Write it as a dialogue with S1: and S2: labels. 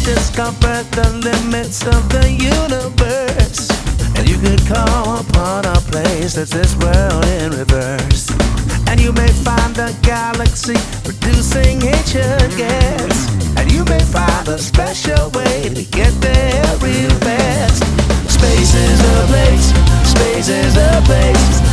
S1: discover the limits of the universe. And you could call upon a place that's this world in reverse. And you may find the galaxy producing ancient gas. And you may find a special way to get there real fast. Space is a place, space is a place.